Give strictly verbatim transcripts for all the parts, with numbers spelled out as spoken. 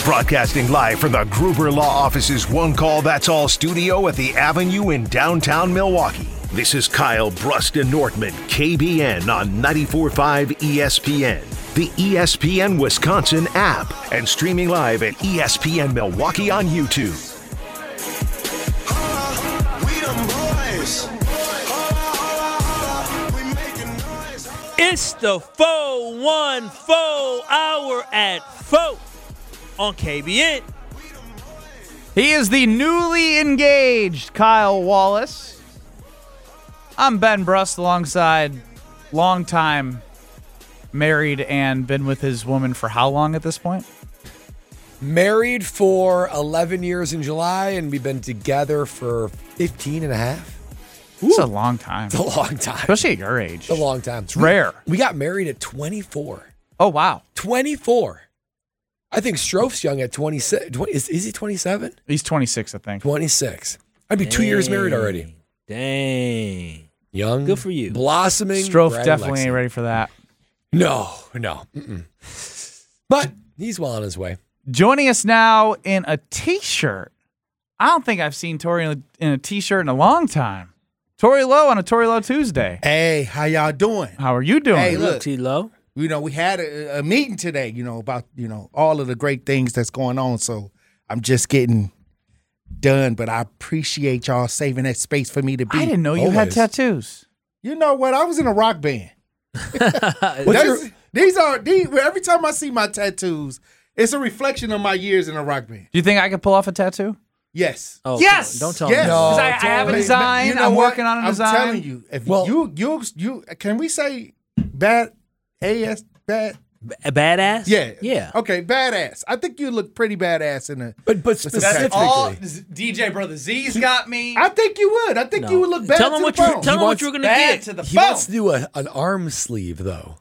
Broadcasting live from the Gruber Law Office's One Call That's All studio at the Avenue in downtown Milwaukee. This is Kyle Bruston Nortman, K B N on ninety-four point five E S P N, the E S P N Wisconsin app, and streaming live at E S P N Milwaukee on YouTube. It's the four one four hour at four on K B N. He is the newly engaged Kyle Wallace. I'm Ben Brust alongside longtime married and been with his woman for how long at this point? Married for eleven years in July, and we've been together for fifteen and a half. It's a long time. It's a long time. Especially at your age. It's a long time. It's rare. We got married at twenty-four. Oh, wow. twenty-four. I think Stroph's young at twenty-six. Is, is he twenty-seven? He's twenty-six, I think. twenty-six. I'd be Dang. two years married already. Dang. Young. Good for you. Blossoming. Stroph Brad definitely Lexi. ain't ready for that. No, no. Mm-mm. But he's well on his way. Joining us now in a T-shirt. I don't think I've seen Tori in a, in a T-shirt in a long time. Tori Lowe on a Tori Lowe Tuesday. Hey, how y'all doing? How are you doing? Hey, Look, look, T-Lo. you know, we had a, a meeting today, you know, about, you know, all of the great things that's going on. So I'm just getting done, but I appreciate y'all saving that space for me to be. I didn't know you had Always. tattoos. You know what? I was in a rock band. What's That's- your, these are these, every time I see my tattoos, it's a reflection of my years in a rock band. Do you think I could pull off a tattoo? Yes. Oh, Yes! Don't tell Yes. me. No. Because I, I have a totally. design. You know I'm what? working on a I'm design. telling you, if Well- you you you can we say bad as bad? A badass? Yeah. Yeah. Okay, badass. I think you look pretty badass in a. but but That's specifically, D J Brother Z's got me. I think you would. I think No. you would look bad Tell to him the what you bone. tell him what wants you were gonna Bad get. to the he bone. wants to do a, an arm sleeve though.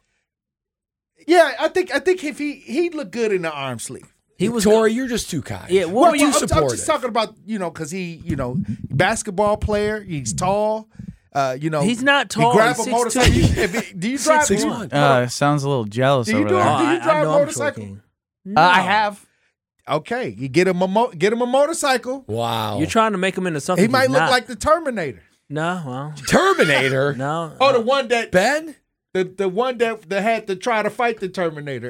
Yeah, I think I think if he he'd look good in the arm sleeve. He was Tori, you're just too kind. Yeah, what Well, were you I'm, I'm supportive? just talking about, you know, because he, you know, basketball player. He's tall. Uh, you know, He's not tall, You grab he's a six motorcycle. two. you- if it- do you drive? Six do you- one. Uh, sounds a little jealous Do you over do there. it? Oh, Do you I, drive I know I'm motorcycle? joking. Uh, I No. have. Okay, you get him a mo- get him a motorcycle. Wow. You're trying to make him into something He might he's look not. like the Terminator. No, well, Terminator. no. Oh, the one that Ben? the, the one that, that had to try to fight the Terminator.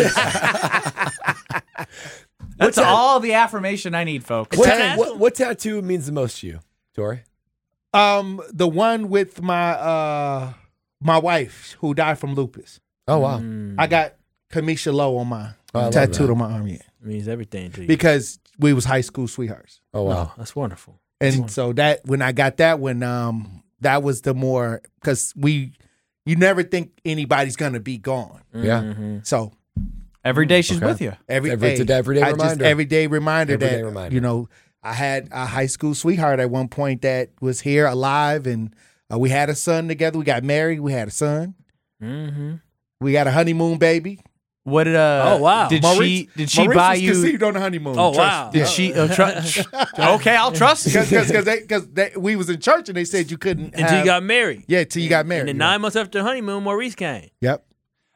That's all the affirmation I need, folks. What, Tat- what, what tattoo means the most to you, Tori? um, the one with my uh my wife who died from lupus. Oh, wow. Mm, I got Kamisha Lowe on my Oh, I love tattooed that. on my arm. Yeah, means everything to you. because we was high school sweethearts. Oh, wow. Oh, that's wonderful. And so that when I got that one, um, that was the more because we, you never think anybody's gonna be gone. Yeah. Mm-hmm. So Every day she's Okay. with you. every Every- it's hey, an everyday I just- reminder. everyday reminder Everyday that reminder. you know I had a high school sweetheart at one point that was here alive, and uh, we had a son together. We got married. We had a son. Mm-hmm. We got a honeymoon baby. What did uh? Oh, wow. Did Maurice- she did she Maurice buy was you? conceived on the honeymoon. Oh, Trust wow. me. Did she? Uh, tr- okay, I'll trust you. Because because we was in church and they said you couldn't Until have, you got married. yeah till you got married. And then yeah. nine months after the honeymoon, Maurice came. Yep.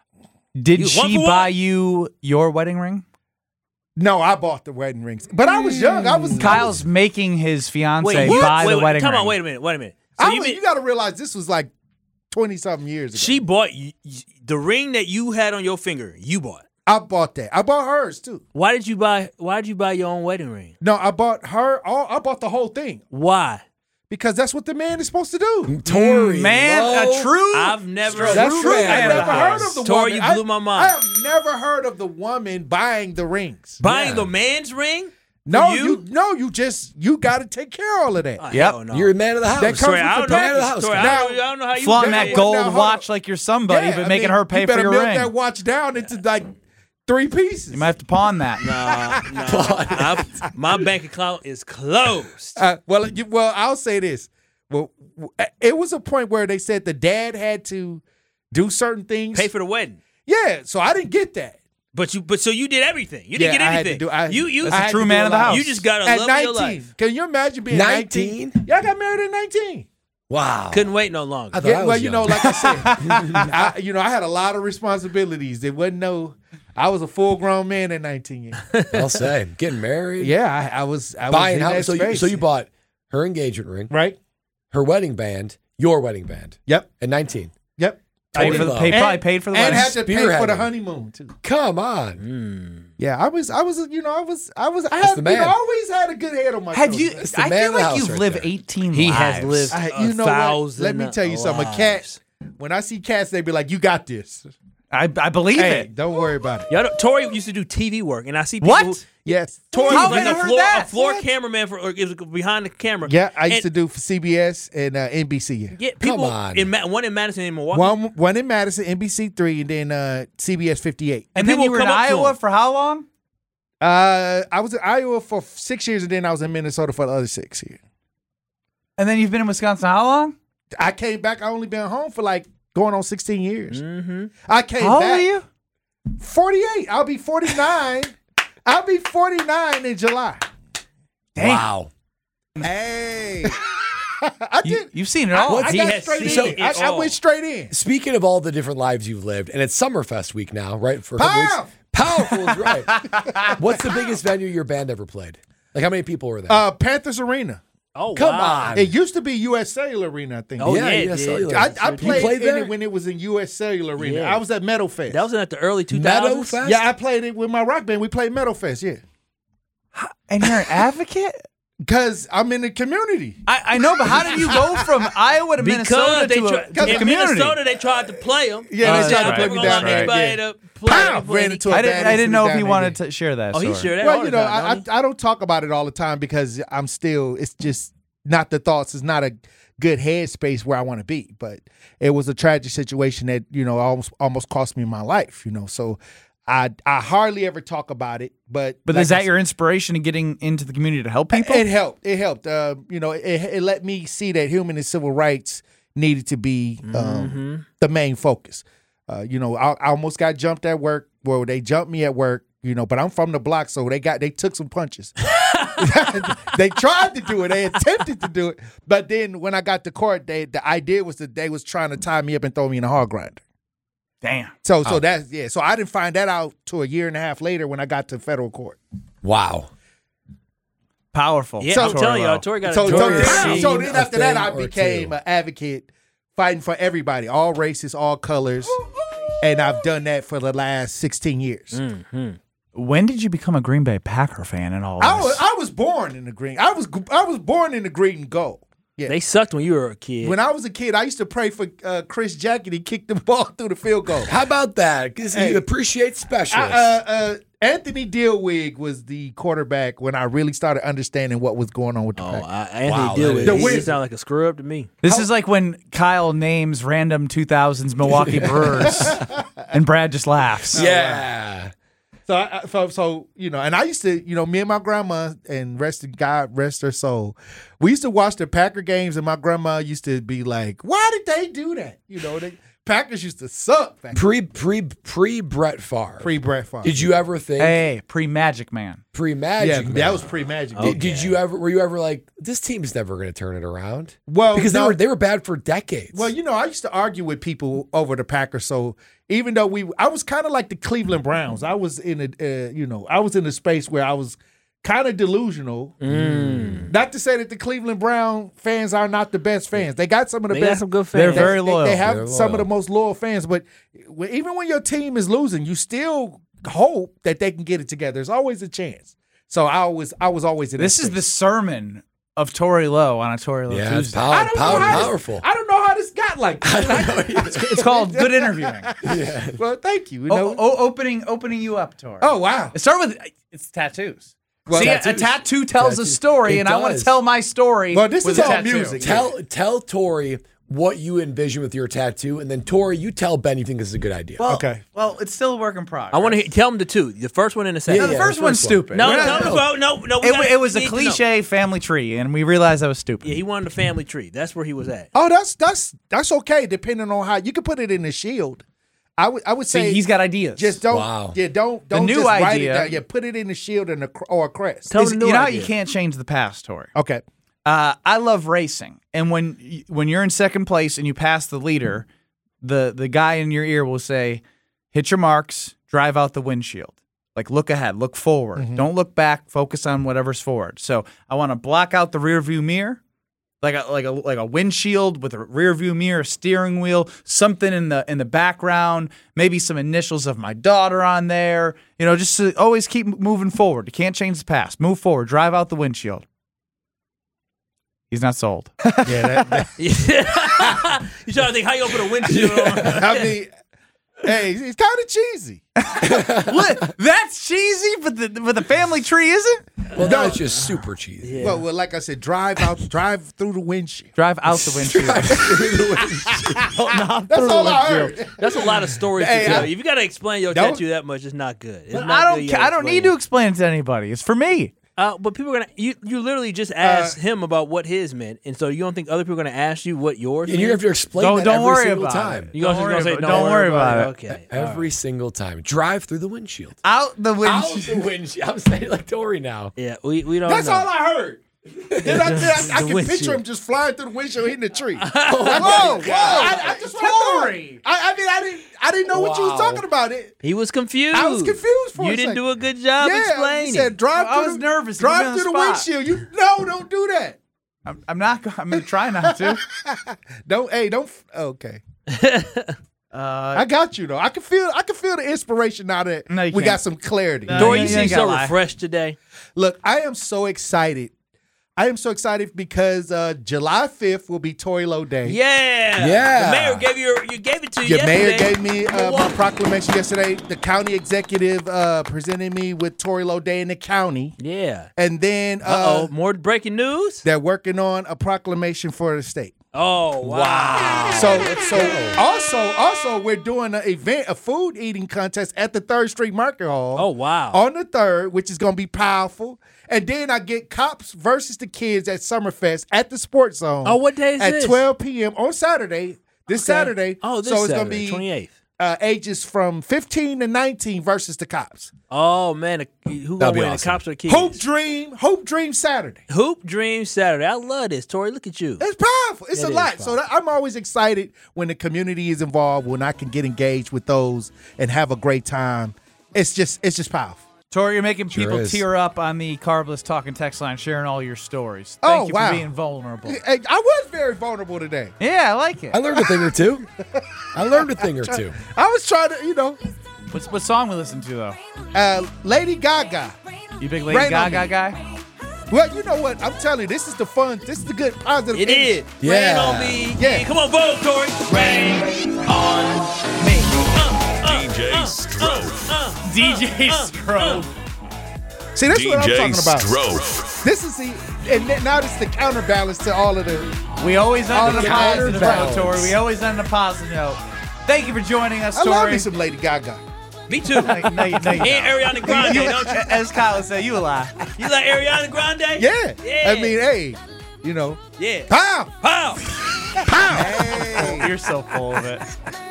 Did You one she for one? buy you your wedding ring? No, I bought the wedding rings, but I was young. I was I Kyle's was- making his fiance Wait, buy wait, the wait, wedding come ring. on, wait a minute, wait a minute. So I you was, mean you got to realize this was like twenty something years ago. she bought y- y- the ring that you had on your finger? You bought. I bought that. I bought hers too. Why did you buy? Why did you buy your own wedding ring? No, I bought her. All I bought the whole thing Why? because that's what the man is supposed to do. Tori. Man, Lowe. a true. I've never. That's true. man I of the never house. heard of the Tori, woman. you I- blew my I mind. have never heard of the woman buying the rings. Buying Yeah. the man's ring? No, you? you? no, you just you got to take care of all of that. Oh, Yep. hell no. You're a man of the house. That comes Sorry, with I the don't know. man of the package. house. Sorry, I, Now- don't, I don't know how you Flaunting did that it. gold Now, hold watch on. like you're somebody, Yeah, but I making mean, her pay you for better your milk ring. that watch down into like three pieces. You might have to pawn that. Nah, nah. I- my bank account is closed. Uh, well, you, well, I'll say this. Well, w- it was a point where they said the dad had to do certain things. Pay for the wedding. Yeah, so I didn't get that. But you, but so you did everything. You didn't Yeah, get I had to anything. do- I- you, you, That's I a had true to do man a of the lot. house. you just got to At love nineteen, your life. can you imagine being nineteen? nineteen? Yeah, I got married at nineteen. Wow. Couldn't wait no longer. I thought Yeah, I was well, you young. know, like I said, I, you know, I had a lot of responsibilities. There wasn't no. I was a full grown man at nineteen years. I'll say, getting married. Yeah, I, I was. I Buying was in house. that So you, space. so you bought her engagement ring, right? her wedding band, your wedding band Yep. at nineteen. Yep. Paid for the, Low. paid, And- probably paid for the And wedding. had to pay for the Spearheading. honeymoon too. Come on. Yeah, I was. I was. You know, I was. I was. I That's had. the You know, man. I always had a good head on my. Have shoulders. you? That's the I man feel of the like house you've right lived there. eighteen He lives. has lived I, a you know thousand what? Let me tell you something. A lives. cat. When I see cats, they be like, "You got this." I, I believe Hey, it. don't worry about it. Y'all know, Tori used to do T V work, and I see people. What? Who, Yes. Tori How was like have I a heard floor, that? a floor What? cameraman for or it was behind the camera. Yeah, I used And- to do for C B S and uh, N B C. Yeah. Yeah, people on. in Ma- one in Madison and Milwaukee. One, one in Madison, N B C three, and then uh, C B S fifty-eight. And And then people you were in come up to Iowa him. for how long? Uh, I was in Iowa for six years, and then I was in Minnesota for the other six years. And then you've been in Wisconsin how long? I came back. I only been home for like going on sixteen years. Mm-hmm. I came How old back. are you? forty-eight. I'll be forty-nine. I'll be forty-nine in July. Dang. Wow. Hey. I You, did. you've seen it all. I He got has straight seen in. it I, I all. went straight in. Speaking of all the different lives you've lived, and it's Summerfest week now, right? For a couple Powerful. weeks. Powerful is right. What's the biggest venue your band ever played? Like, how many people were there? Uh, Panthers Arena. Oh, Come wow. on. It used to be U S Cellular Arena, I think. Oh, yeah, yeah, it yeah, did. Cellular. I, I You played, played in there? it when it was in U S Cellular Arena. Yeah. I was at Metal Fest. That was in at the early two Meadow thousands. Fest? yeah, I played it with my rock band. We played Metal Fest, yeah. And you're an advocate? Because I'm in the community. I, I know, but how did you go from Iowa to Because Minnesota they to, try, a, to in the community? Minnesota they tried to play him. Yeah, they They tried said, to play "We're me gonna down allow there, anybody yeah. to play." Pow! play Ran into a I didn't. bad I didn't know if down he there, wanted yeah. to share that. Oh, he story. shared that. Well, all you the know, time, I, I don't he? I don't talk about it all the time because I'm still. It's just not the thoughts. It's not a good headspace where I want to be. But it was a tragic situation that you know almost almost cost me my life. You know, so I I hardly ever talk about it. But But like is I that said- your inspiration in getting into the community to help people? It helped. It helped. Uh, you know, it, it let me see that human and civil rights needed to be um, the main focus. Uh, you know, I, I almost got jumped at work. Well, they jumped me at work. You know, but I'm from the block, so they got they took some punches. They tried to do it. They attempted to do it, but then when I got to court, they the idea was that they was trying to tie me up and throw me in a hog grinder. Damn. So, so that's yeah. So I didn't find that out till a year and a half later when I got to federal court. Wow. Powerful. Yeah, So- I'm telling y'all, Tori Tori got So, a so, Tori has then, seen so then a after that, thing I or became two. an advocate fighting for everybody, all races, all colors. And I've done that for the last sixteen years. When did you become a Green Bay Packer fan and all this? I was I was born in the green. I was I was born in the green and gold. Yeah. They sucked when you were a kid. When I was a kid, I used to pray for uh, Chris Jackson. He kicked the ball through the field goal. How about that? Because Hey. you appreciate specialists. Uh, uh, Anthony Dillwig was the quarterback when I really started understanding what was going on with the oh, Packers. I, Anthony Wow, Deal that it. is- He The just sound like a screw up to me. This is like when Kyle names random two thousands Milwaukee Brewers, and Brad just laughs. yeah. So, I, I- so, so you know, and I used to, you know, me and my grandma, and rest in God, rest her soul, we used to watch the Packer games, and my grandma used to be like, "Why did they do that?" You know, the Packers used to suck back Pre pre pre Brett Favre. pre Brett Favre. Did you ever think Hey, pre Magic Man. pre Yeah, Magic? that was pre Magic. Did, did you ever? Were you ever like, this team's never going to turn it around? Well, Because no. they were they were bad for decades. Well, you know, I used to argue with people over the Packers. So even though we, I was kind of like the Cleveland Browns. I was in a, uh, you know, I was in a space where I was kind of delusional. Mm. Not to say that the Cleveland Brown fans are not the best fans. They got some of the They best. got some good They're fans. They- very they- loyal. They, have They're some of loyal. the most loyal fans. But w- even when your team is losing, you still hope that they can get it together. There's always a chance. So I was, I was always in. This that is the space. sermon of Tory Lowe on a Tory Lowe yeah, it's Tuesday. power, I don't power, know how this- powerful. I don't know how this got like that. It's called good interviewing. Well, thank you. You Oh, know. oh, opening opening you up, Tori. Oh wow. It started with it's tattoos. Well, See, a- tattoos. a tattoo tells a Tattoos. story, It and I want does. to tell my story. Well, this with is a all tattoo. music. Tell tell Tori what you envision with your tattoo, and then Tori, you tell Ben you think this is a good idea. Well, Okay. Well, it's still a work in progress. I want to tell them the two. The first one and the second. No, the Yeah, first the one's first one. stupid. No, We're no, not- no, no, no, no. we It, gotta- it was we a need to know. cliche family tree, and we realized that was stupid. Yeah, he wanted a family tree. That's where he was at. Oh, that's that's that's okay. Depending on how you can put it in the shield. I would I would See, say he's got ideas. just don't Wow. yeah don't don't new just write it idea- down. Yeah, put it in the shield and a, cr- or a crest. Tell Is- him the you new know how idea. you can't change the past, Tori. Okay. Uh, I love racing, and when y- when you're in second place and you pass the leader, the the guy in your ear will say, "Hit your marks, drive out the windshield." Like, look ahead, look forward. Mm-hmm. Don't look back. Focus on whatever's forward. So I want to block out the rear view mirror, like a like a like a windshield with a rear view mirror, a steering wheel, something in the in the background, maybe some initials of my daughter on there. You know, just to always keep moving forward. You can't change the past. Move forward. Drive out the windshield. He's not sold. Yeah, that, that, You trying to think how you open a windshield on? I mean, hey, it's kind of cheesy. What? That's cheesy, but the but the family tree isn't. Well, no, it's just super cheesy. Yeah. Well, well, like I said, drive out, drive through the windshield. Drive out the windshield. Oh, no, That's all I heard. That's a lot of stories Hey, to tell. I- if you got to explain your Don't- tattoo that much, it's not good. It's not I good, don't. you ca- gotta I don't need explain to explain it to anybody. It's for me. Uh, but people are gonna you you literally just Uh, asked him about what his meant, and so you don't think other people are gonna ask you what yours? And you meant? have to explain Don't that don't every worry single about time. it. You gonna, Don't you gonna worry say about- don't, don't worry about it. Okay, Every single time. Drive through the windshield. Out the Out windshield. the windshield. I'm saying like Tori now. yeah, we we don't. That's know. all I heard. Then I, then I, I The can windshield. picture him just flying through the windshield, hitting the tree. Whoa, whoa! I, I just Tori. I, I mean, I didn't, I didn't know what you was Wow. talking about. It. He was confused. I was confused for You a didn't second. do a good job Yeah, explaining. you said drive. I through was the, nervous. You put me Drive on through the the spot. windshield. You no, don't do that. I'm, I'm not. go- I'm gonna try not to. Don't. Hey, don't. Okay. Uh, I got you though. I can feel. I can feel the inspiration now that No, you we can't. got some clarity. No, Dory, you you ain't seem gotta so lie. refreshed today. Look, I am so excited. I am so excited because uh, July fifth will be Toilo Day. Yeah, Yeah. The mayor gave you you gave it to you. Your mayor yesterday. gave me uh, my proclamation yesterday. The county executive uh, presented me with Toilo Day in the county. Yeah. And then Uh uh, oh, more breaking news. they're working on a proclamation for the state. Oh wow. So, so also, also, we're doing an event, a food eating contest at the Third Street Market Hall. Oh wow. On the third, which is going to be powerful. And then I get Cops versus the Kids at Summerfest at the Sports Zone. Oh, what day is at this? twelve p.m. on Saturday. This Okay. Saturday. Oh, this so it's Saturday, going to be twenty-eighth. uh, ages from fifteen to nineteen versus the Cops. Oh man, who That'd gonna be win? awesome. The cops or the kids? Hope Dream, Hope Dream Saturday. Hoop Dream Saturday. I love this, Tori. Look at you. It's powerful. It's It a is lot. So that, I'm always excited when the community is involved, when I can get engaged with those and have a great time. It's just, it's just powerful. Tori, you're making Sure people is. tear up on the Carbless Talking text line, sharing all your stories. Thank Oh, you wow. for being vulnerable. Hey, I was very vulnerable today. Yeah, I like it. I learned a thing or two. I learned a thing or two. I was trying to, you know, What's what song we listen to though? uh, Lady Gaga. You big Lady Rain on Gaga Me. guy? Well, you know what? I'm telling you, this is the fun. This is the good, positive. It energy. is. Yeah. Rain on me. Yeah. Come on, vote, Tori. Rain on me. D J Strofe. D J Strobe. See, that's what I'm D J talking about. Strofe. This is the, and then- now this is the counterbalance to all of the. We always end on a the positive note, counterbalance. Tori. We always end on a positive note. Thank you for joining us, I Tori. love me some Lady Gaga. Me too. No, you- no, you- no, you And don't. Ariana Grande, You- don't you? As Kyle said, you a lie. You like Ariana Grande? Yeah. Yeah. I mean, hey, you know, Yeah. pow, Pow. hey. You're so full of it.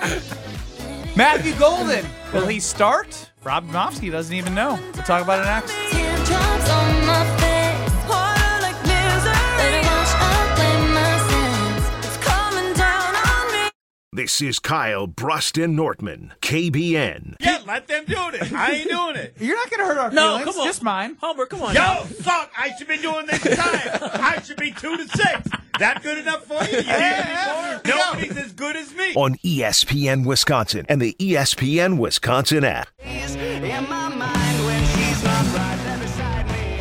Matthew Golden. Will he start? Rob Domofsky doesn't even know. We'll talk about it next. Teardrops on my face, water like misery. Let it wash away my sins. It's coming down on me. This is Kyle Bruston Nortman, K B N. Yeah, let them do it. I ain't doing it. You're not going to hurt our No, feelings. come on. Just mine. Homer, come on. now. Yo, fuck, I should be doing this time. I should be two to six. That good enough for you? You need any more? Nobody's as good as me. On E S P N Wisconsin and the E S P N Wisconsin app. In my mind when she's not right there beside me,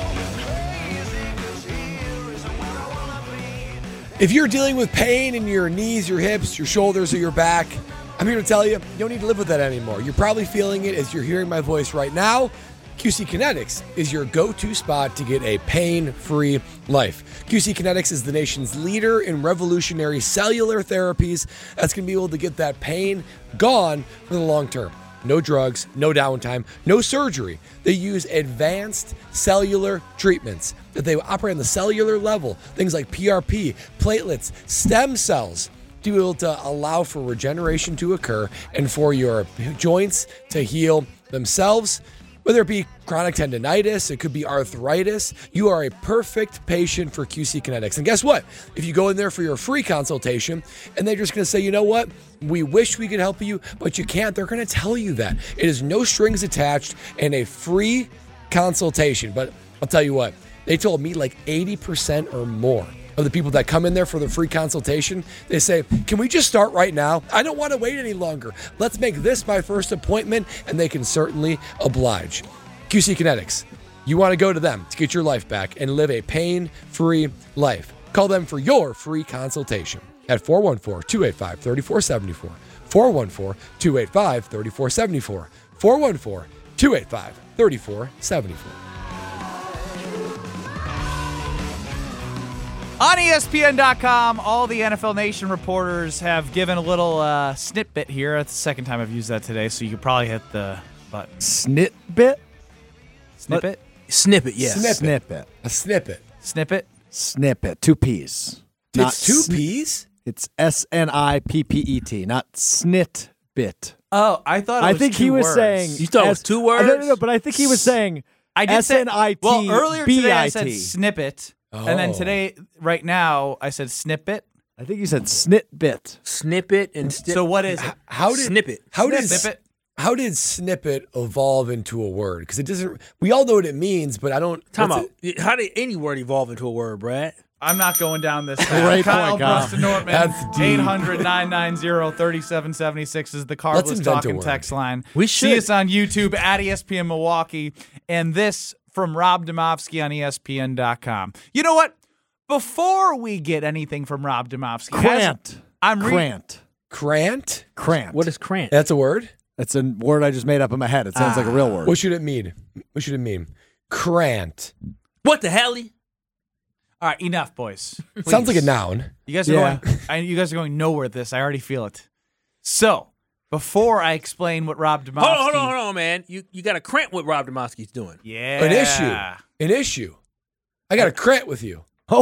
If you're dealing with pain in your knees, your hips, your shoulders, or your back, I'm here to tell you, you don't need to live with that anymore. You're probably feeling it as you're hearing my voice right now. Q C Kinetics is your go-to spot to get a pain-free life. Q C Kinetics is the nation's leader in revolutionary cellular therapies that's going to be able to get that pain gone for the long term. No drugs, no downtime, no surgery. They use advanced cellular treatments that they operate on the cellular level. Things like P R P, platelets, stem cells, to be able to allow for regeneration to occur and for your joints to heal themselves Whether it be chronic tendonitis, it could be arthritis, you are a perfect patient for Q C Kinetics. And guess what? If you go in there for your free consultation and they're just going to say, you know what? We wish we could help you, but you can't. They're going to tell you that. It is no strings attached and a free consultation. But I'll tell you what, they told me like eighty percent or more of the people that come in there for the free consultation, they say, can we just start right now? I don't want to wait any longer. Let's make this my first appointment, and they can certainly oblige. Q C Kinetics, you want to go to them to get your life back and live a pain-free life. Call them for your free consultation at four one four, two eight five, three four seven four, four one four, two eight five, three four seven four, four one four, two eight five, three four seven four. On E S P N dot com, all the N F L Nation reporters have given a little uh, snippet here. That's the second time I've used that today, so you could probably hit the button. Snitbit? Snippet? Snippet, yes. Snippet. Snippet. A snippet. Snippet? Snippet. Two P's. Not It's two sn- P's? It's S N I P P E T, not snitbit. Oh, I thought it I was think two he was words. saying. You thought it was S- two Uh, No, no, words? no, but I think he was saying I did say- S N I T B I T. Well, earlier today I said snippet, and then Oh. today, right now, I said snippet. I think you said snitbit. Snippet and snip. So what is it? How did Snippet. How did Snippet? How did snippet evolve into a word? Because it doesn't. We all know what it means, but I don't. Time what's out. it- How did any word evolve into a word, Brad? I'm not going down this path. Great Kyle point, Kyle. Preston Nortman, That's deep. eight hundred, nine nine zero, three seven seven six is the Let's Carlos invent a Talking word. text line. We See should. us on YouTube at E S P N Milwaukee, and this from Rob Domofsky on E S P N dot com. You know what? Before we get anything from Rob Domofsky, as Crant. I'm re- Crant. Crant? Crant. What is crant? That's a word. That's a word I just made up in my head. It sounds like a real word. What should it mean? What should it mean? Crant. What the hell? All right, enough, boys. Sounds like a Please. noun. You guys are Yeah. going. I, you guys are going nowhere with this. I already feel it. So before I explain what Rob Domofsky, Hold on, hold on, hold on, man. You you got a crant what Rob Domofsky's doing. yeah, An issue. An issue. I got a crant with you.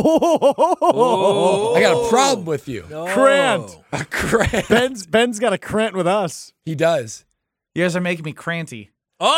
Oh, I got a problem with you. Crant. A crant. Ben's Ben's got a crant with us. He does. You guys are making me cranty.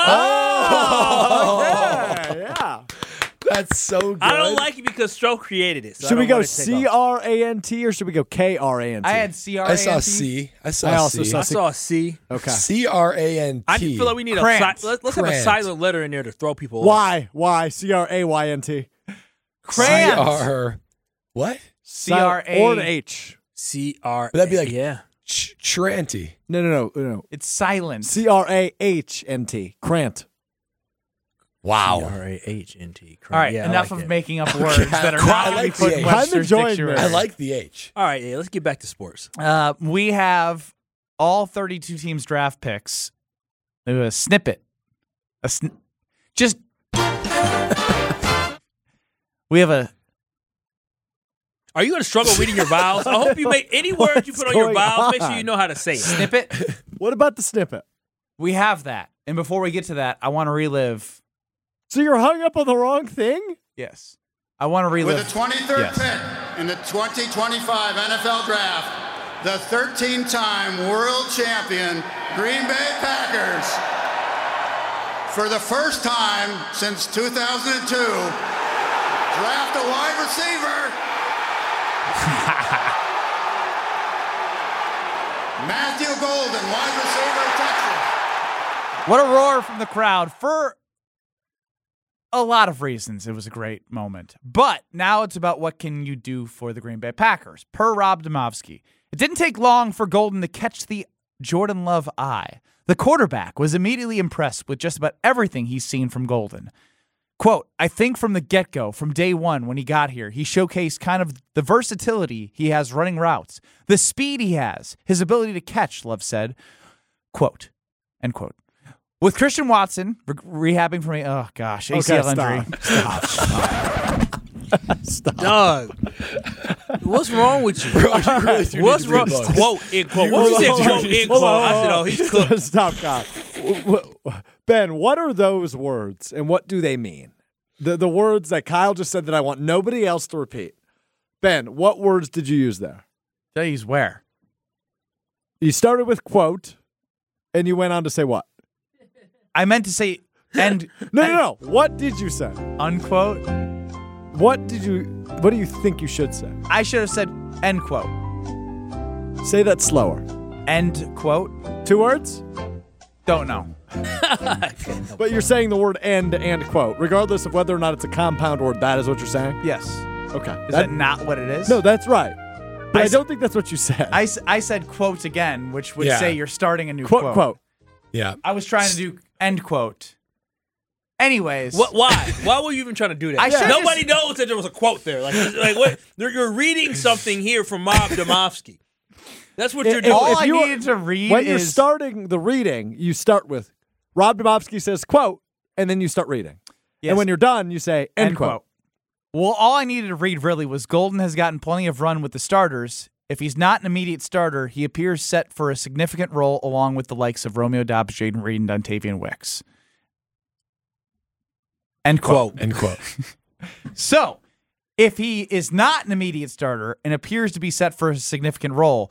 Oh! Yeah, yeah. That's so good. I don't like it because Stroke created it. So I Should we don't go want it to take C off. R A N T or should we go K R A N T? I had C R. I saw C. I saw I also C. saw I saw a C. Okay. C R A N T. I just feel like we need Crant. a si- let's, let's have a Crant. silent letter in there to throw people off. Why? Why? C R A Y N T. Crant. C R. What? C R A. Or an H. C R. Would that be like- yeah? Ch- Tranty. No, no, no, no. It's silent. C R A H N T. Crant. Wow. C R A H N T. All right, Yeah, I enough like of that. making up words that are not I going like to be put the in H. Webster's I'm enjoying dictionary. this. I like the H. All right, yeah, let's get back to sports. Uh, we have all thirty-two teams draft picks. A snippet. A sn- just. We have a. Are you going to struggle reading your vowels? I hope you make any word you What's put on your going vowels. Make sure on? you know how to say it. Snippet. What about the snippet? We have that. And before we get to that, I want to relive. So you're hung up on the wrong thing? Yes. I want to relive. With the twenty-third Yes. pick in the twenty twenty-five N F L Draft, the thirteen-time world champion Green Bay Packers, for the first time since two thousand two, draft a wide receiver. Matthew Golden, wide receiver, Texas. What a roar from the crowd for a lot of reasons. It was a great moment. But now it's about what can you do for the Green Bay Packers. Per Rob Domofsky, it didn't take long for Golden to catch the Jordan Love eye. The quarterback was immediately impressed with just about everything he's seen from Golden. Quote, I think from the get-go, from day one when he got here, he showcased kind of the versatility he has running routes, the speed he has, his ability to catch, Love said. Quote, end quote. With Christian Watson re- rehabbing from a, oh gosh, A C L Okay, injury. stop. Stop. Stop. Doug, what's wrong with you? Bro, you really do What's need to wrong? read books. Quote, end quote. What you said, quote, end quote. I said, oh, he's cooked. Stop, God. Ben, what are those words and what do they mean? The the words that Kyle just said that I want nobody else to repeat. Ben, what words did you use there? Tell you where. You started with quote, and you went on to say what? I meant to say And No, no, no. What did you say? unquote. What did you? What do you think you should say? I should have said end quote. Say that slower. End quote. Two words? Don't know. But you're saying the word end and quote, regardless of whether or not it's a compound word. That is what you're saying. Yes. Okay. Is that, not what it is? No, that's right. But I I, s- don't think that's what you said. I, s- I said quote again, which would Yeah. say you're starting a new quote quote. quote. Yeah. I was trying to do end quote. Anyways. What, why? Why were you even trying to do that? I should've Nobody just- knows that there was a quote there. Like, like what? You're you're reading something here from Mob Domofsky. That's what you're If- doing. All if I you- needed to read When you're is starting the reading, you start with Rob Domofsky says quote, and then you start reading. Yes. And when you're done, you say end, end quote. quote. Well, all I needed to read really was Golden has gotten plenty of run with the starters. If he's not an immediate starter, he appears set for a significant role along with the likes of Romeo Dobbs, Jaden Reed, and Dontavian Wicks. End quote. End quote. So, if he is not an immediate starter and appears to be set for a significant role,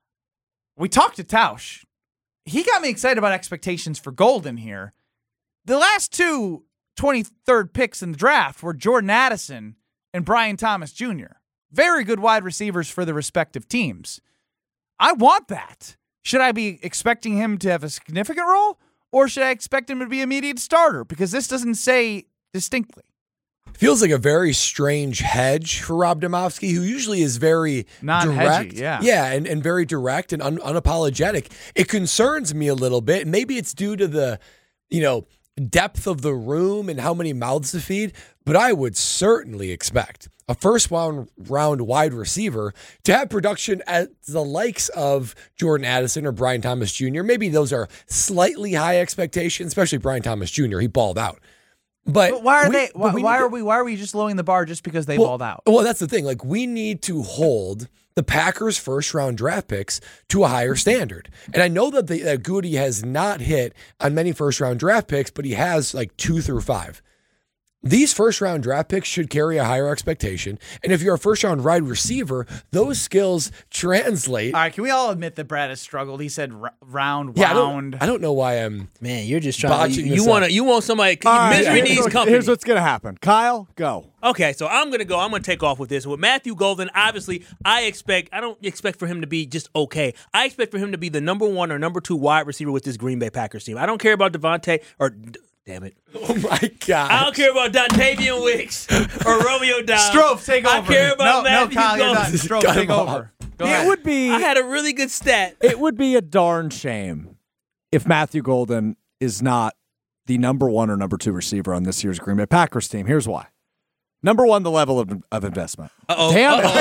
we talked to Tausch. He got me excited about expectations for Golden here. The last two twenty-third picks in the draft were Jordan Addison and Brian Thomas Junior Very good wide receivers for the respective teams. I want that. Should I be expecting him to have a significant role, or should I expect him to be immediate starter? Because this doesn't say distinctly. Feels like a very strange hedge for Rob Domofsky, who usually is very Non-hedgy, direct. yeah. Yeah, and, and very direct and un- unapologetic. It concerns me a little bit. Maybe it's due to the, you know, depth of the room and how many mouths to feed, but I would certainly expect a first round round wide receiver to have production at the likes of Jordan Addison or Brian Thomas Junior Maybe those are slightly high expectations, especially Brian Thomas Junior He balled out. But, But why are we- they? but Why, we why need are to- we? Why are we just lowering the bar just because they well, balled out? Well, that's the thing. Like, we need to hold the Packers' first round draft picks to a higher standard. And I know that, the, that Goody has not hit on many first round draft picks, but he has like two through five. These first round draft picks should carry a higher expectation. And if you're a first round wide receiver, those skills translate. All right, can we all admit that Brad has struggled? He said r- round, Yeah, I round. don't, I don't know why I'm. Man, you're just trying. To, Botching you this want up. to. You want somebody. All right, misery here's needs what- company. Here's what's going to happen. Kyle, go. Okay, so I'm gonna go. I'm gonna take off with this. With Matthew Golden, obviously, I expect. I don't expect for him to be just okay. I expect for him to be the number one or number two wide receiver with this Green Bay Packers team. I don't care about Devontae or. Damn it. Oh, my God. I don't care about Dontavian Wicks or Romeo Dobbs. Strofe, take over. I care about no, Matthew no, Kyle, you're Golden. done. Strofe, Cut take him off. over. Go It ahead. would be I had a really good stat. it would be a darn shame if Matthew Golden is not the number one or number two receiver on this year's Green Bay Packers team. Here's why. Number one, the level of, of investment. Uh-oh. Damn it.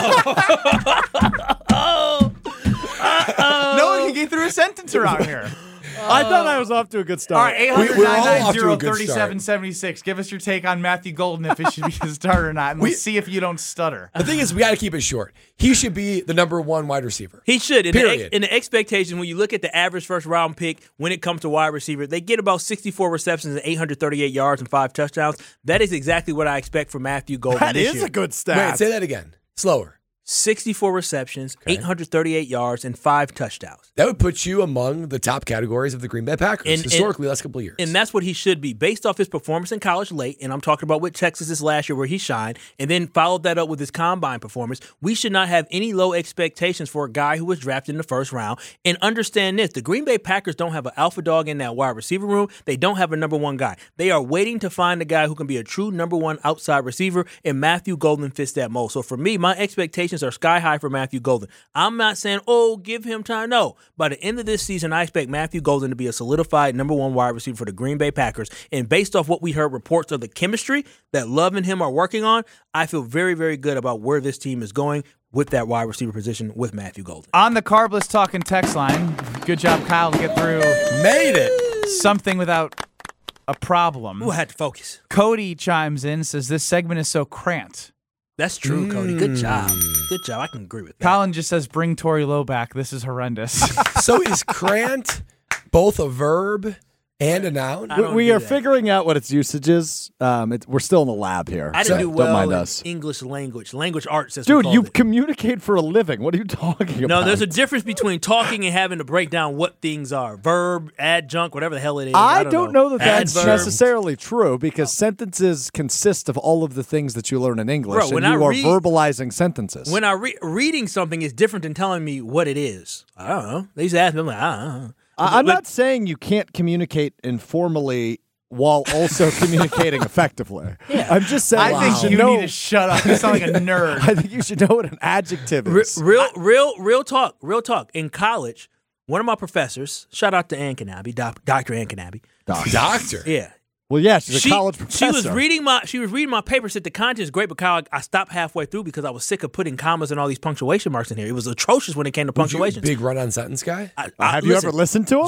Oh. No one can get through a sentence around here. I thought I was off to a good start. All right, eight hundred, We- we're all nine off nine to a zero, good thirty-seven seventy-six. Give us your take on Matthew Golden if it should be his starter or not, and we'll We- see if you don't stutter. The thing is, we got to keep it short. He should be the number one wide receiver. He should. In the, Period. ex- in the expectation, when you look at the average first round pick when it comes to wide receiver, they get about sixty-four receptions and eight hundred thirty-eight yards and five touchdowns. That is exactly what I expect from Matthew Golden That this is year. a good Wait, stat. say that again. Slower. sixty-four receptions, eight hundred thirty-eight yards, and five touchdowns. That would put you among the top categories of the Green Bay Packers And- and- historically last couple of years. And that's what he should be based off his performance in college late. And I'm talking about with Texas this last year where he shined and then followed that up with his combine performance. We should not have any low expectations for a guy who was drafted in the first round. And understand this, the Green Bay Packers don't have an alpha dog in that wide receiver room. They don't have a number one guy. They are waiting to find a guy who can be a true number one outside receiver, and Matthew Golden fits that mold. So for me, my expectations are sky high for Matthew Golden. I'm not saying, oh, give him time. No. By the end of this season, I expect Matthew Golden to be a solidified number one wide receiver for the Green Bay Packers. And based off what we heard reports of the chemistry that Love and him are working on, I feel very, very good about where this team is going with that wide receiver position with Matthew Golden. On the Carbless Talking text line, good job, Kyle, to get through Made it. something without a problem. Ooh, I had to focus. Cody chimes in, says this segment is so cramped. That's true, Cody. Good job. Good job. I can agree with that. Colin just says, bring Tory Lowe back. This is horrendous. So is crant both a verb and a noun. I We, don't we do are that. figuring out what its usage is. Um, it, we're still in the lab here. I so didn't do well don't mind in us. English language, language arts. As we Dude, called you it. communicate for a living. What are you talking about? No, there's a difference between talking and having to break down what things are. Verb, adjunct, whatever the hell it is. I, I don't know, that that's Adverb. necessarily true because sentences consist of all of the things that you learn in English, Bro, when and you I are read- verbalizing sentences. When I re- reading something is different than telling me what it is. I don't know. They used to ask me, I'm like, I don't know. I- I'm But- not saying you can't communicate informally while also communicating effectively. Yeah. I'm just saying I think should you know, need to shut up. You sound like a nerd. I think you should know what an adjective Re- is. real, real, real talk. Real talk. In college, one of my professors, shout out to Ann Kanabi, doc, Doctor Ann Kanabi. Doctor. Yeah. Well, yeah, she's a She, college professor. she was reading my she was reading my paper, said the content is great, but Kyle, I stopped halfway through because I was sick of putting commas and all these punctuation marks in here. It was atrocious when it came to Was you a punctuation. big run-on sentence guy? I, Uh, I- have you listen, ever listened to him?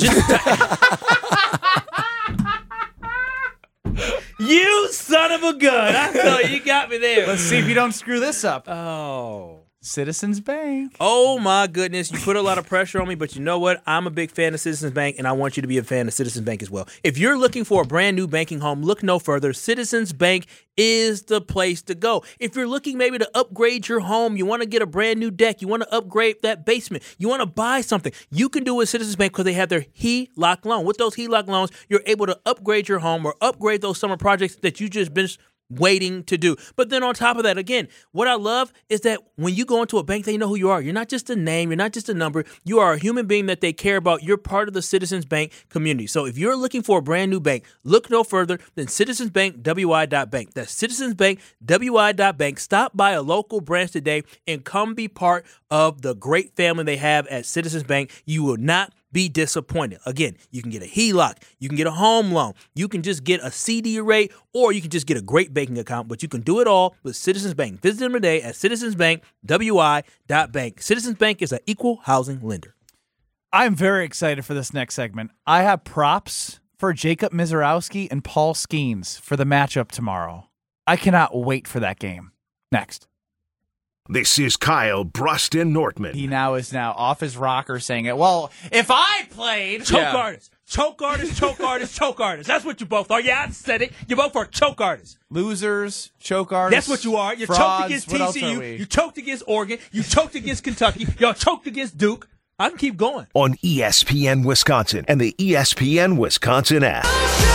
You son of a gun! I thought you got me there. Let's see if you don't screw this up. Oh. Citizens Bank. Oh my goodness, you put a lot of pressure on me, but you know what? I'm a big fan of Citizens Bank, and I want you to be a fan of Citizens Bank as well. If you're looking for a brand new banking home, look no further. Citizens Bank is the place to go. If you're looking maybe to upgrade your home, you want to get a brand new deck, you want to upgrade that basement, you want to buy something, you can do it with Citizens Bank because they have their H E L O C loan. With those H E L O C loans, you're able to upgrade your home or upgrade those summer projects that you just been waiting to do. But then on top of that, again, what I love is that when you go into a bank, they know who you are. You're not just a name. You're not just a number. You are a human being that they care about. You're part of the Citizens Bank community. So if you're looking for a brand new bank, look no further than Citizens Bank W I dot bank. That's Citizens Bank W I dot bank. Stop by a local branch today and come be part of the great family they have at Citizens Bank. You will not be disappointed. Again, you can get a H E L O C, you can get a home loan, you can just get a C D rate, or you can just get a great banking account, but you can do it all with Citizens Bank. Visit them today at Citizens Bank W I dot bank. Citizens Bank is an equal housing lender. I'm very excited for this next segment. I have props for Jacob Mizorowski and Paul Skeens for the matchup tomorrow. I cannot wait for that game. Next. This is Kyle Bruston Nortman. He now is now off his rocker saying it. Well, if I played... Choke Yeah. artist. Choke artist, choke artist, choke artist. That's what you both are. Yeah, I said it. You both are choke artists. Losers, choke artists. That's what you are. You frauds, choked against what else T C are U. we? You choked against Oregon. You choked against Kentucky. Y'all choked against Duke. I can keep going. On E S P N Wisconsin and the E S P N Wisconsin app.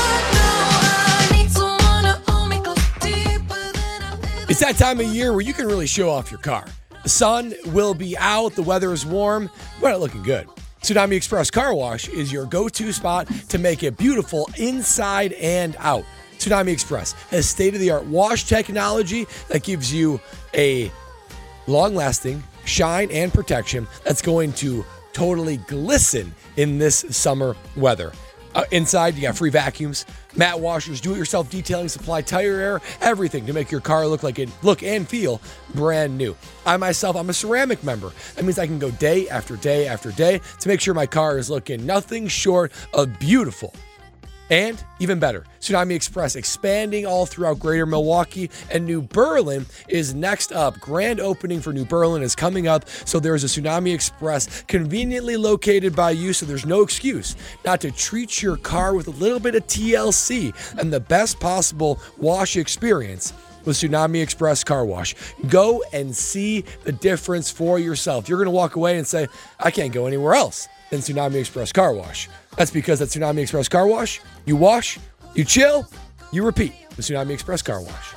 It's that time of year where you can really show off your car. The sun will be out, the weather is warm, but it's looking good. Tsunami Express Car Wash is your go-to spot to make it beautiful inside and out. Tsunami Express has state-of-the-art wash technology that gives you a long-lasting shine and protection that's going to totally glisten in this summer weather. Uh, inside, you got free vacuums, mat washers, do-it-yourself detailing supply, tire air, everything to make your car look like it look and feel brand new. I myself, I'm a ceramic member. That means I can go day after day after day to make sure my car is looking nothing short of beautiful. And even better, Tsunami Express expanding all throughout Greater Milwaukee, and New Berlin is next up. Grand opening for New Berlin is coming up, so there's a Tsunami Express conveniently located by you, so there's no excuse not to treat your car with a little bit of T L C and the best possible wash experience with Tsunami Express Car Wash. Go and see the difference for yourself. You're going to walk away and say, I can't go anywhere else than Tsunami Express Car Wash. That's because at Tsunami Express Car Wash, you wash, you chill, you repeat with Tsunami Express Car Wash.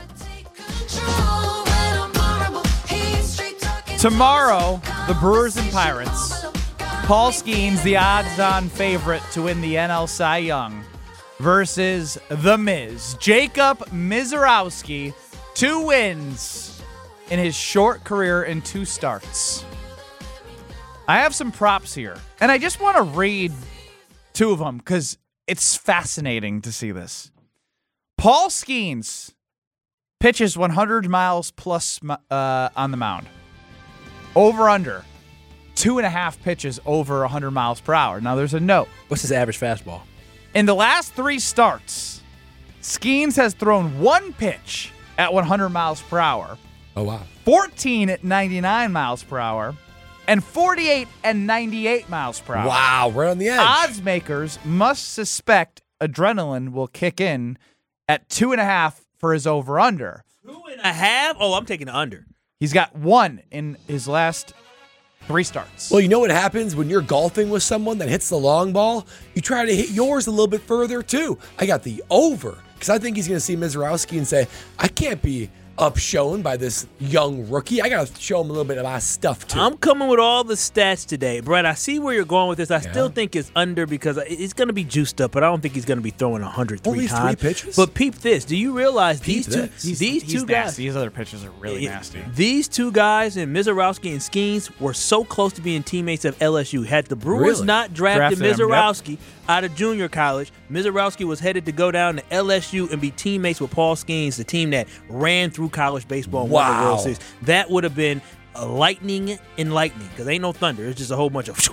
Tomorrow, the Brewers and Pirates. Paul Skeens, the odds-on favorite to win the N L Cy Young, versus The Miz. Jacob Mizorowski, two wins in his short career in two starts. I have some props here, and I just want to read two of them because it's fascinating to see this. Paul Skeens pitches one hundred miles plus uh, on the mound. Over under. Two and a half pitches over one hundred miles per hour. Now, there's a note. What's his average fastball? In the last three starts, Skeens has thrown one pitch at one hundred miles per hour. Oh, wow. fourteen at ninety-nine miles per hour. And forty-eight and ninety-eight miles per hour. Wow, right on the edge. Odds makers must suspect adrenaline will kick in at two and a half for his over-under. Two and a half? Oh, I'm taking the under. He's got one in his last three starts. Well, you know what happens when you're golfing with someone that hits the long ball? You try to hit yours a little bit further, too. I got the over because I think he's going to see Mizorowski and say, I can't be upshown by this young rookie. I got to show him a little bit of my stuff, too. I'm coming with all the stats today. Brett, I see where you're going with this. I yeah. still think it's under because it's going to be juiced up, but I don't think he's going to be throwing one hundred three Only times. three pitches? But peep this. Do you realize peep these two this. these he's, two he's guys nasty. These other pitches are really it, nasty. These two guys, and Mizorowski and Skeens, were so close to being teammates of L S U. Had the Brewers really? not drafted, drafted Mizorowski him, yep. out of junior college, Mizorowski was headed to go down to L S U and be teammates with Paul Skeens, the team that ran through college baseball and wow. won the World Series. That would have been a lightning in lightning because ain't no thunder. It's just a whole bunch of.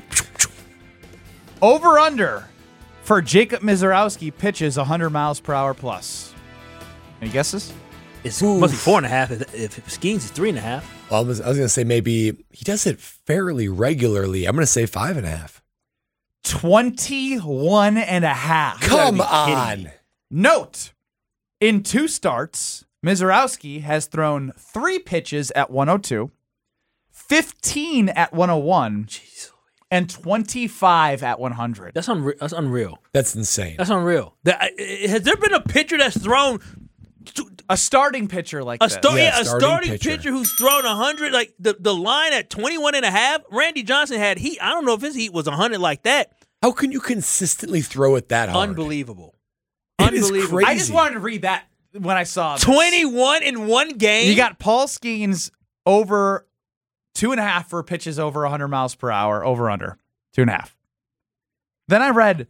Over under for Jacob Mizorowski pitches one hundred miles per hour plus. Any guesses? It must be four and a half if, if Skeens is three and a half. Well, I was, I was going to say maybe he does it fairly regularly. I'm going to say five and a half. twenty-one and a half. Come on. Note, in two starts, Mizorowski has thrown three pitches at one oh two, fifteen at one oh one, Jeez. and twenty-five at one hundred. That's, unre- that's unreal. That's insane. That's unreal. That, has there been a pitcher that's thrown a starting pitcher like a this? star- Yeah, yeah, a starting starting pitcher. pitcher who's thrown one hundred? Like the, the line at twenty-one and a half, Randy Johnson had heat. I don't know if his heat was one hundred like that. How can you consistently throw it that hard? Unbelievable. It is Unbelievable. crazy. I just wanted to read that when I saw this. twenty-one in one game? You got Paul Skeens over two and a half for pitches over one hundred miles per hour, over under two and a half. Then I read,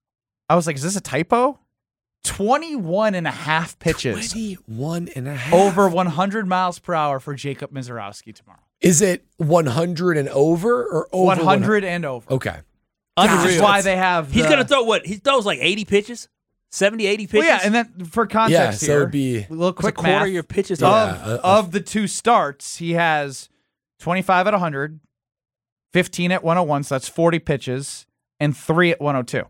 I was like, is this a typo? twenty-one and a half pitches twenty-one and a half. over one hundred miles per hour for Jacob Mizorowski tomorrow. Is it one hundred and over or over? one hundred and over. Okay. Which Unreal. is why they have. He's the- going to throw what? He throws like eighty pitches? seventy, eighty pitches? Well, yeah, and then for context Yeah, so here, it'd be- a little It's a quick quarter math. of your pitches. Yeah. are- of, uh, uh, of the two starts, he has twenty-five at one hundred, fifteen at one oh one, so that's forty pitches, and three at one oh two.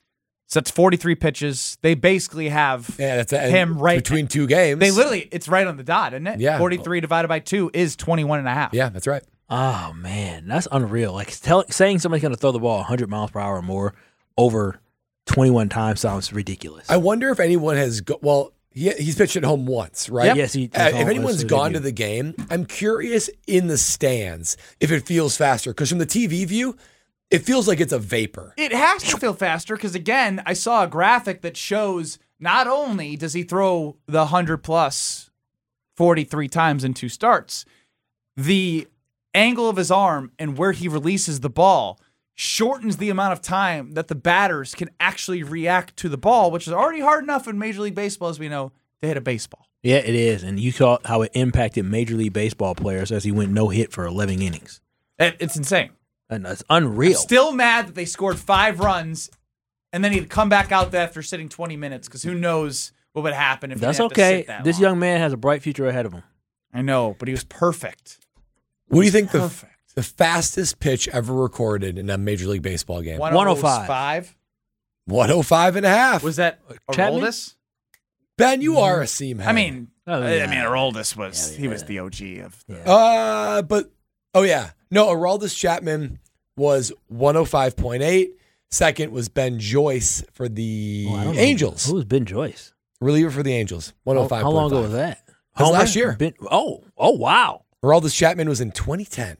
So that's forty-three pitches. They basically have Yeah, that's and him right between two games. They literally, it's right on the dot, isn't it? Yeah. forty-three divided by two is twenty-one and a half. Yeah, that's right. Oh, man. That's unreal. Like tell, saying somebody's going to throw the ball one hundred miles per hour or more over twenty-one times sounds ridiculous. I wonder if anyone has go- well, he, he's pitched at home once, right? Yep. Yes, he- Uh, he's if home. anyone's That's gone what to they the game, I'm curious in the stands if it feels faster because from the T V view, it feels like it's a vapor. It has to feel faster because, again, I saw a graphic that shows not only does he throw the one hundred plus forty-three times in two starts, the angle of his arm and where he releases the ball shortens the amount of time that the batters can actually react to the ball, which is already hard enough in Major League Baseball, as we know, to hit a baseball. Yeah, it is. And you saw how it impacted Major League Baseball players as he went no hit for eleven innings. It- It's insane. And that's unreal. Still mad that they scored five runs and then he'd come back out there after sitting twenty minutes because who knows what would happen if he That's didn't have to okay. sit that This long. young man has a bright future ahead of him. I know, but he was perfect. What do you think the, Perfect. the fastest pitch ever recorded in a Major League Baseball game? one oh five. Five? one oh five and a half. Was that Chapman? Aroldis? Ben, you are a seam head. I mean, Oh, I yeah. mean, Aroldis was Yeah, he was yeah. the O G of. The, Uh, but oh yeah, no. Aroldis Chapman was one oh five point eight. Second was Ben Joyce for the Oh, I don't know. Angels, Who was Ben Joyce? reliever for the Angels. one oh How, five. how long ago was that? That was Homer? last year. Ben, oh, oh, wow. Aroldis Chapman was in twenty ten.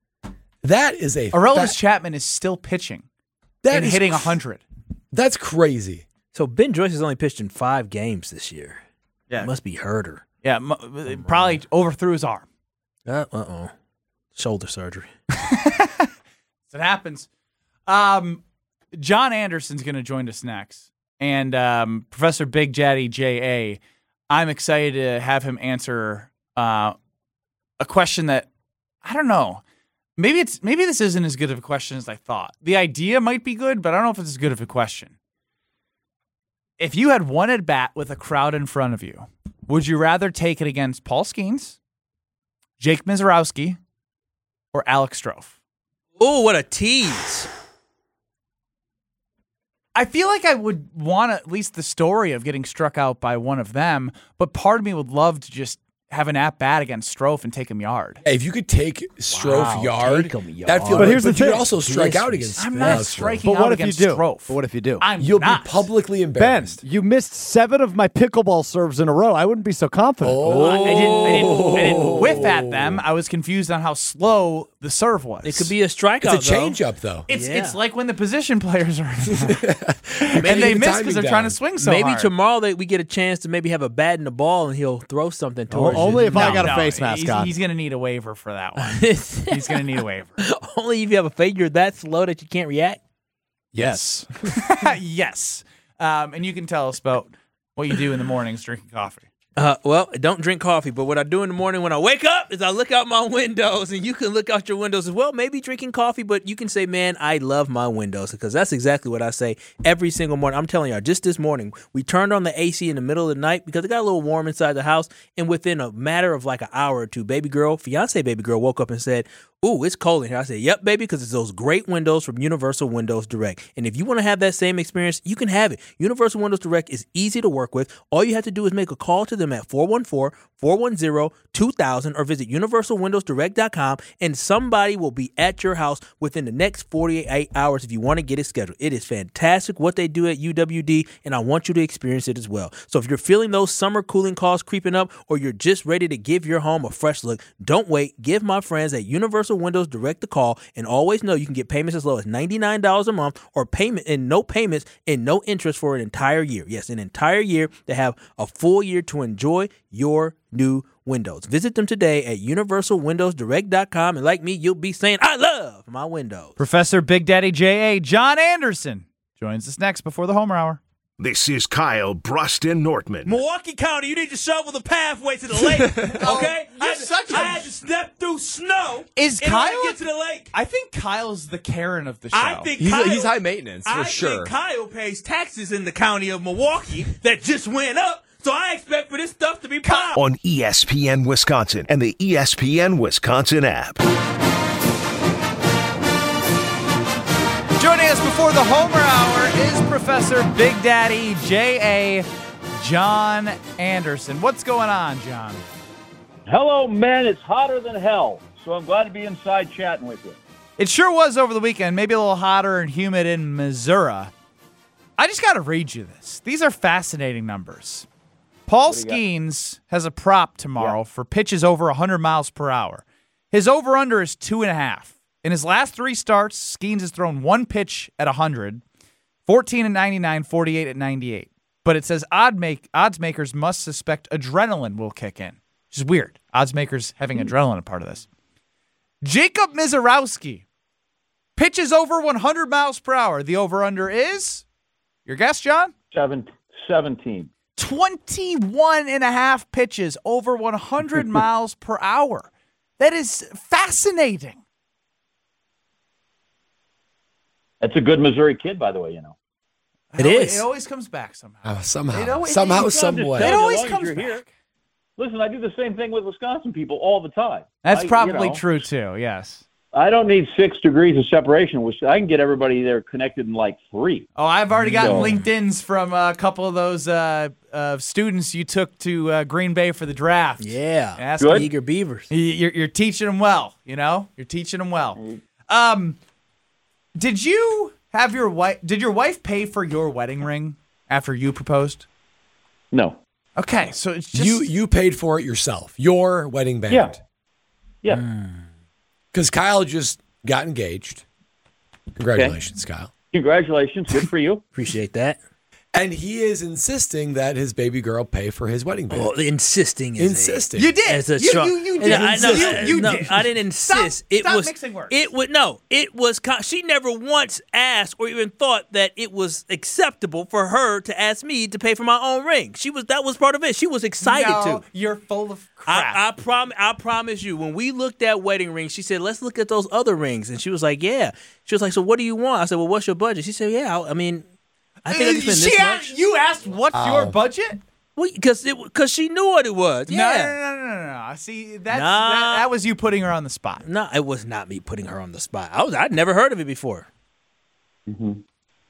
That is a Aroldis fa- Chapman is still pitching that and is hitting cr- one hundred. That's crazy. So Ben Joyce has only pitched in five games this year. Yeah. It must be herder. Yeah, m- probably overthrew his arm. Uh oh. Shoulder surgery. So it happens. Um, John Anderson's going to join us next. And um, Professor Big Daddy J A, I'm excited to have him answer uh, a question that, I don't know, maybe it's maybe this isn't as good of a question as I thought. The idea might be good, but I don't know if it's as good of a question. If you had one at bat with a crowd in front of you, would you rather take it against Paul Skeens, Jake Mizorowski, or Alex Strofe? Oh, what a tease. I feel like I would want at least the story of getting struck out by one of them, but part of me would love to just have an at bat against Strofe and take him yard. Hey, if you could take Strofe Wow, yard, take him yard. that'd feel But good. here's the but you could thing. also strike out Disrespect. against I'm not uh, striking But out what if you against do? Strofe. But what if you do? I'm You'll not. be publicly Ben, embarrassed. you missed seven of my pickleball serves in a row. I wouldn't be so confident. Oh. I didn't, I, didn't, I didn't whiff at them. I was confused on how slow the serve was. It could be a strikeout. It's a change up, though. It's Yeah. it's like when the position players are and Maybe they the miss timing because they're down. trying to swing so Maybe hard. tomorrow that we get a chance to maybe have a bat in the ball and he'll throw something towards you. only if I No, got a no, face he's- mask on. He's going to need a waiver for that one. He's going to need a waiver. Only if you have a fade, you're that slow that you can't react. Yes. Yes. Um, and you can tell us about what you do in the mornings drinking coffee. Uh, well, I don't drink coffee, but what I do in the morning when I wake up is I look out my windows, and you can look out your windows as well. Maybe drinking coffee, but you can say, man, I love my windows, because that's exactly what I say every single morning. I'm telling y'all, just this morning, we turned on the A C in the middle of the night because it got a little warm inside the house, and within a matter of like an hour or two, baby girl, fiance baby girl, woke up and said, ooh, it's cold in here. I said, yep, baby, because it's those great windows from Universal Windows Direct. And if you want to have that same experience, you can have it. Universal Windows Direct is easy to work with. All you have to do is make a call to them at four one four, four one zero, two thousand or visit universal windows direct dot com, and somebody will be at your house within the next forty-eight hours if you want to get it scheduled. It is fantastic what they do at U W D, and I want you to experience it as well. So if you're feeling those summer cooling costs creeping up, or you're just ready to give your home a fresh look, don't wait. Give my friends at Universal Windows Direct a call, and always know you can get payments as low as ninety-nine dollars a month, or payment and no payments and no interest for an entire year. Yes, an entire year to have a full year to enjoy your new windows. Visit them today at universal windows direct dot com, and like me, you'll be saying, I love my windows. Professor Big Daddy J A John Anderson joins us next before the Homer Hour. This is Kyle Bruston Nortman. Milwaukee County, you need to shovel the pathway to the lake. Okay? I, had to, I had to step through snow Is in order Kyle- to get to the lake. I think Kyle's the Karen of the show. I think He's, Kyle, he's high maintenance, for I sure. think Kyle pays taxes in the county of Milwaukee that just went up, so I expect for this stuff to be piled. On E S P N Wisconsin and the E S P N Wisconsin app. Joining us before the Homer Hour is Professor Big Daddy J A John Anderson. What's going on, John? Hello, men. It's hotter than hell, so I'm glad to be inside chatting with you. It sure was over the weekend, maybe a little hotter and humid in Missouri. I just got to read you this. These are fascinating numbers. Paul do you got? Skeens has a prop tomorrow Yeah. for pitches over one hundred miles per hour. His over-under is two and a half. In his last three starts, Skeens has thrown one pitch at one hundred, fourteen at ninety-nine, forty-eight at ninety-eight. But it says odd make, odds makers must suspect adrenaline will kick in, which is weird. Odds makers having adrenaline a part of this. Jacob Mizorowski pitches over one hundred miles per hour. The over-under is, your guess, John? Seven, seventeen. twenty-one and a half pitches over one hundred miles per hour. That is fascinating. That's a good Missouri kid, by the way, you know. It is. It always comes back somehow. Uh, somehow, It always- somehow, it- some I'm just way. telling It you, always as long as comes you're back. here. Listen, I do the same thing with Wisconsin people all the time. That's I- you probably know, true, too, yes. I don't need six degrees of separation, which I can get everybody there connected in like three. Oh, I've already gotten No. LinkedIn's from a couple of those uh, uh, students you took to uh, Green Bay for the draft. Yeah. Ask Good. Eager Beavers. You- You're, you're teaching them well, you know? You're teaching them well. Um, did you have your wife, did your wife pay for your wedding ring after you proposed? No. Okay, so it's just... You you paid for it yourself. Your wedding band. Yeah. Yeah. Because Kyle just got engaged. Congratulations, Kyle. Congratulations. Good for you. Appreciate that. And he is insisting that his baby girl pay for his wedding band. Well, insisting is insisting. You did. As a You- strong, you- you And did I, no, insist. I- You- you no, did. I didn't insist. Stop- it stop was mixing words. It would no. It was. con- She never once asked or even thought that it was acceptable for her to ask me to pay for my own ring. She was. That was part of it. She was excited No, to. you're full of crap. I, I prom. I promise you. When we looked at wedding rings, she said, "Let's look at those other rings." And she was like, "Yeah." She was like, "So what do you want?" I said, "Well, what's your budget?" She said, "Yeah. I, I mean, I think I can spend She this asked- much." You asked what's your budget? Because it because she knew what it was. No, Yeah. no, no, no, no, no. See, that's, Nah. that, that was you putting her on the spot. No, it was not me putting her on the spot. I was I'd never heard of it before.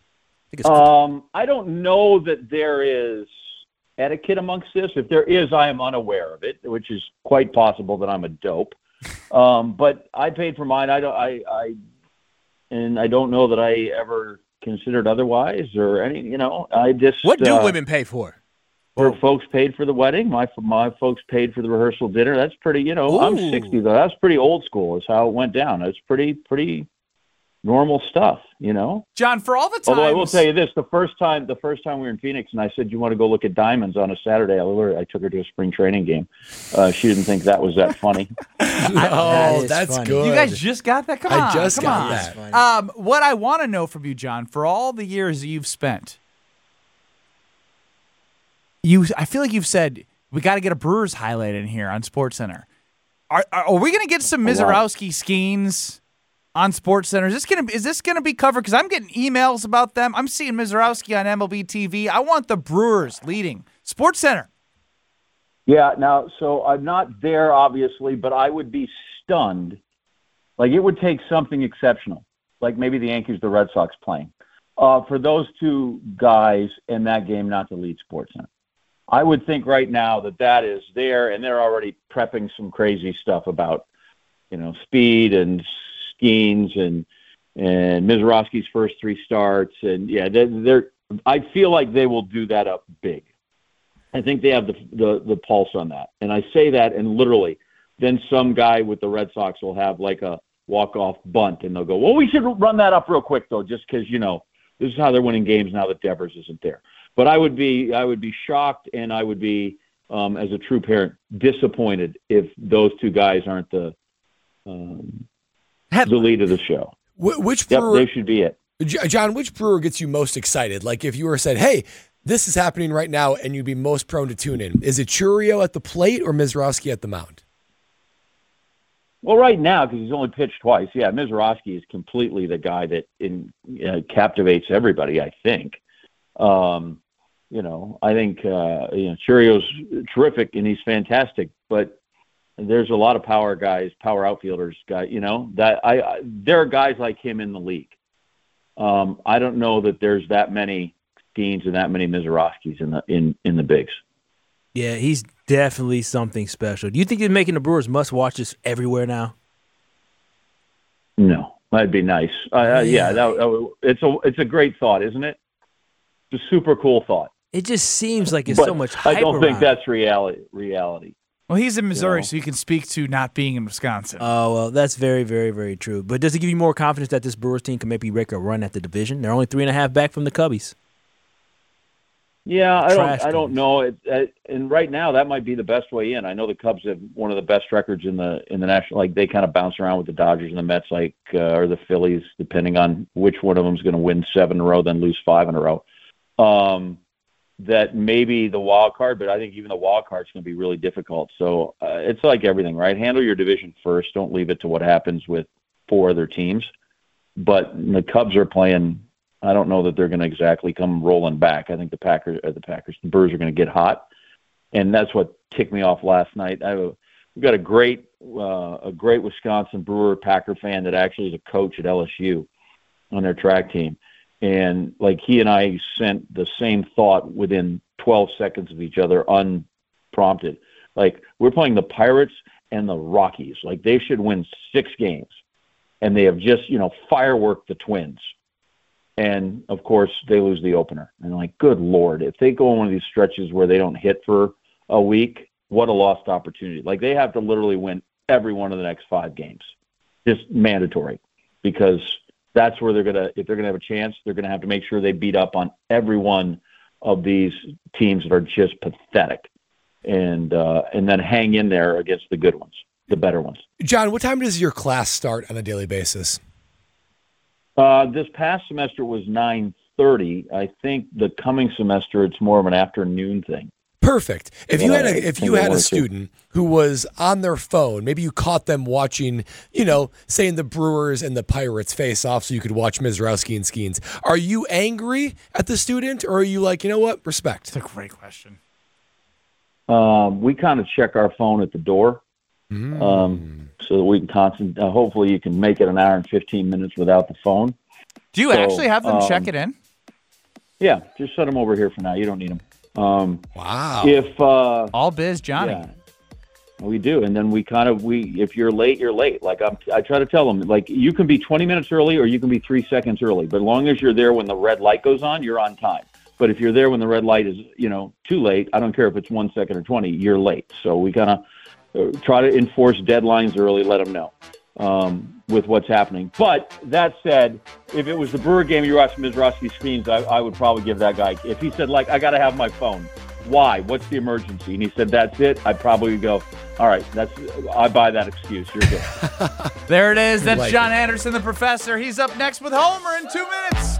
Um, I don't know that there is etiquette amongst this. If there is, I am unaware of it, which is quite possible that I'm a dope. Um, but I paid for mine. I don't. I. I. And I don't know that I ever considered otherwise or any. You know, I just. What do uh, women pay for? Her folks paid for the wedding. My my folks paid for the rehearsal dinner. That's pretty. You know, Ooh. I'm sixty though. That's pretty old school. Is how it went down. It's pretty pretty normal stuff. You know. John, for all the times. Although I will tell you this: the first time, the first time we were in Phoenix, and I said, "You want to go look at diamonds on a Saturday?" I literally, I took her to a spring training game. Uh, she didn't think that was that funny. Oh, that's funny. good. You guys just got that? Come I on. just come got on. that. Um, what I want to know from you, John, for all the years that you've spent, you, I feel like you've said we got to get a Brewers highlight in here on SportsCenter. Are are, are we going to get some Mizorowski Skeens on SportsCenter? Is this going to is this going to be covered? Because I'm getting emails about them. I'm seeing Mizorowski on M L B T V. I want the Brewers leading SportsCenter. Yeah, now, so I'm not there, obviously, but I would be stunned. Like, it would take something exceptional, like maybe the Yankees, the Red Sox playing, uh, for those two guys in that game not to lead SportsCenter. I would think right now that that is there, and they're already prepping some crazy stuff about, you know, speed and Skeens and and Mizorowski's first three starts. And, yeah, they're, they're I feel like they will do that up big. I think they have the, the the pulse on that. And I say that, and literally, then some guy with the Red Sox will have like a walk-off bunt, and they'll go, well, we should run that up real quick, though, just because, you know, this is how they're winning games now that Devers isn't there. But I would be I would be shocked, and I would be, um, as a true parent, disappointed if those two guys aren't the um, the lead of the show. Wh- which yep, brewer, they should be it. J- John, which brewer gets you most excited? Like if you were said, hey, this is happening right now, and you'd be most prone to tune in. Is it Churio at the plate or Mizorowski at the mound? Well, right now, because he's only pitched twice, yeah, Mizorowski is completely the guy that in, uh, captivates everybody, I think. Um, you know, I think uh, you know Churio's terrific, and he's fantastic, but there's a lot of power guys, power outfielders, guy. You know, that I, I there are guys like him in the league. Um, I don't know that there's that many Skeens and that many Mizorowskis in the in, in the bigs. Yeah, he's definitely something special. Do you think they're making the Brewers must watch this everywhere now? No, that'd be nice. Uh, yeah, that, that, it's a it's a great thought, isn't it? It's a super cool thought. It just seems like it's but so much hype I don't around think it. that's reality. Reality. Well, he's in Missouri, You know? so you can speak to not being in Wisconsin. Oh, well, that's very, very, very true. But does it give you more confidence that this Brewers team can maybe make a run at the division? They're only three and a half back from the Cubbies. Yeah, I Trash don't. I don't know. It, it, and right now, that might be the best way in. I know the Cubs have one of the best records in the in the national. Like they kind of bounce around with the Dodgers and the Mets, like uh, or the Phillies, depending on which one of them is going to win seven in a row, then lose five in a row. Um, that maybe the wild card, but I think even the wild card is going to be really difficult. So uh, it's like everything, right? Handle your division first. Don't leave it to what happens with four other teams. But the Cubs are playing. I don't know that they're going to exactly come rolling back. I think the Packers, uh, the Packers, the Brewers are going to get hot, and that's what ticked me off last night. I we've got a great, uh, a great Wisconsin Brewer Packer fan that actually is a coach at L S U on their track team, and like he and I sent the same thought within twelve seconds of each other, unprompted. Like we're playing the Pirates and the Rockies. Like they should win six games, and they have just you know fireworked the Twins. And, of course, they lose the opener. And, like, good Lord, if they go on one of these stretches where they don't hit for a week, what a lost opportunity. Like, they have to literally win every one of the next five games. Just mandatory. Because that's where they're going to – if they're going to have a chance, they're going to have to make sure they beat up on every one of these teams that are just pathetic. And, uh, and then hang in there against the good ones, the better ones. John, what time does your class start on a daily basis? Uh, this past semester was nine thirty. I think the coming semester it's more of an afternoon thing. Perfect. If you Yeah, had a, I if think you I had a wanted to. student who was on their phone, maybe you caught them watching, you know, saying the Brewers and the Pirates face off so you could watch Mizorowski and Skeens. Are you angry at the student or are you like, you know what, respect? That's a great question. Um, we kind of check our phone at the door, Mm. um, so that we can concentrate. Uh, hopefully, you can make it an hour and fifteen minutes without the phone. Do you So, actually have them um, check it in? Yeah, just send them over here for now. You don't need them. Um, wow. If uh, all biz, Johnny. Yeah, we do, and then we kind of we. If you're late, you're late. Like I'm, I try to tell them, like you can be twenty minutes early or you can be three seconds early, but as long as you're there when the red light goes on, you're on time. But if you're there when the red light is, you know, too late, I don't care if it's one second or twenty, you're late. So we kind of uh, try to enforce deadlines early, let them know um, with what's happening. But that said, if it was the Brewer game you were watching Miz Roski screens, I, I would probably give that guy, if he said, like, I got to have my phone. Why? What's the emergency? And he said, that's it. I'd probably go, all right, that's I buy that excuse. You're good. There it is. That's Like John it. Anderson, the professor. He's up next with Homer in two minutes.